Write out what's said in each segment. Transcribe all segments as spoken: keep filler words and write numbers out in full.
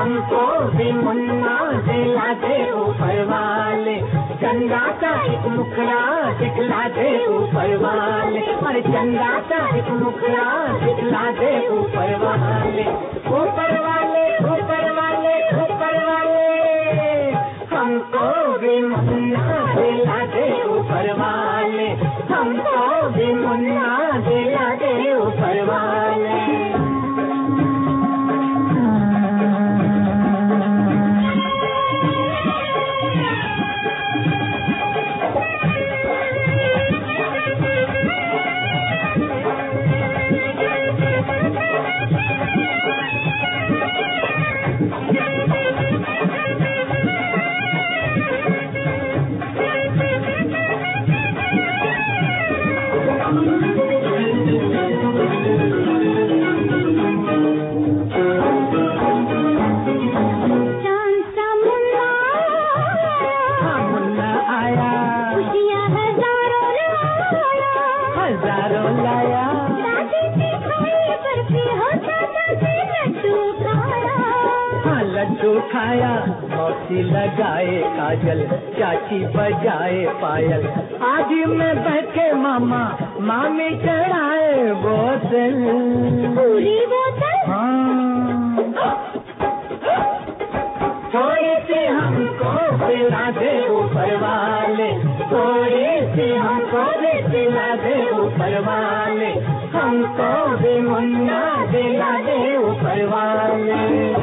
हमको भी मुन्ना दिला दे ऊपर वाले, चंदा का एक मुखड़ा दिखला दे ऊपर वाले, और चंदा का एक मुखड़ा दिखला दे ऊपर वाले, ऊपर वाले ऊपर वाले ऊपर वाले, हमको भी मुन्ना दिला दे ऊपर वाले, हमको भी मुन्ना दिला दे ऊपर वाले। लड्डू खाया, मौसी लगाए काजल, चाची बजाए पायल, आदि में बैठे मामा मामी चढ़ाए बोतल, पूरी बोतल। हाँ, थोड़ी सी हमको पिला दे ऊपर वाले, थोड़ी सी हमको भी पिला दे ऊपर वाले, हमको भी मुन्ना दिला दे ऊपर वाले।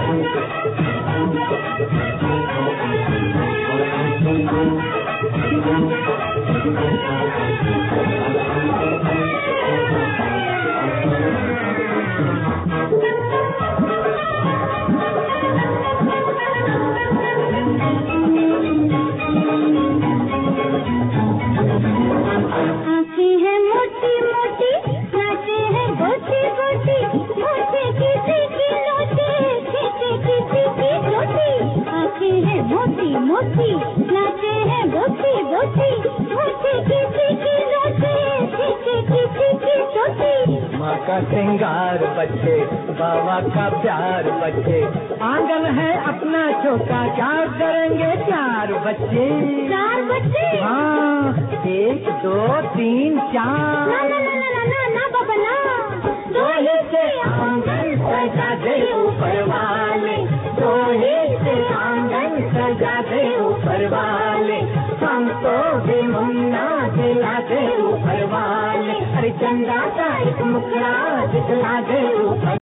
मोती नाचे हैं बोती बोती, मोती की की नाचे की की की छोटी। माँ का श्रृंगार बच्चे, बाबा का प्यार बच्चे, आंगन है अपना छोटा, क्या करेंगे चार बच्चे। चार बच्चे? हाँ, एक दो तीन चार। ना ना ना ना ना ना बाबा ना, दो ही से आंगन सजा दे ऊपर वाले, दो ही से आंगन सजा दे ऊपर वाले, हमको भी मुन्ना दिला दे ऊपर वाले, अरे चंदा का एक मुखड़ा दिखला दे ऊपर